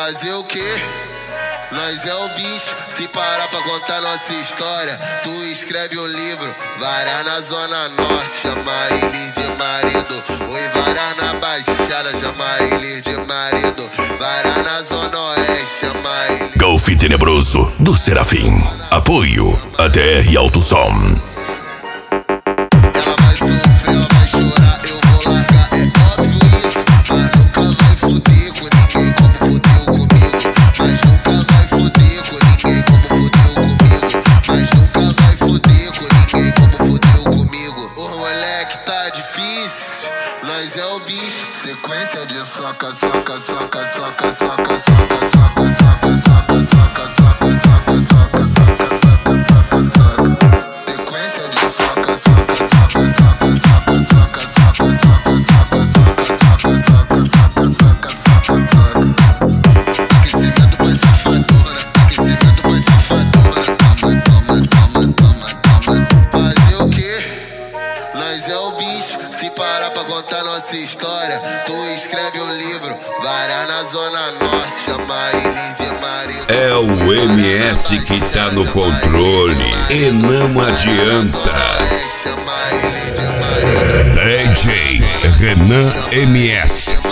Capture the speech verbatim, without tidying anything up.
Fazer o quê? Nós é o bicho, se parar pra contar nossa história. Tu escreve um livro, varar na zona norte, chama eles de marido. Oi, varar na baixada, chama eles de marido. Varar na zona oeste, chama eles. Golf Tenebroso do Serafim. Apoio A T R Alto Som. Ela vai sofrer, ela vai chorar, eu vou largar, é óbvio isso. Mas nunca vai fuder com ninguém como fudeu comigo. Mas nunca vai fuder com ninguém como fudeu comigo. Mas nunca vai fuder com ninguém como fudeu comigo. O moleque tá difícil, nós é o bicho. Sequência de soca, soca, soca, soca, soca, soca, soca, soca, soca, soca, soca, soca, soca, soca, soca, soca, soca. Sequência de soca, soca, soca, soca, soca, soca, soca, soca, soca, soca, soca, soca, soca, soca, soca. Aquecimento mais safadona, aquecimento mais safadona. Toma, toma, toma, toma, toma. Fazer o quê? Nós é o bicho, se parar pra contar nossa história. Tu escreve um livro, varar na zona norte, chama eles de marido. É o M S que tá no controle e não adianta. Chama eles de marido. D J Renan M S.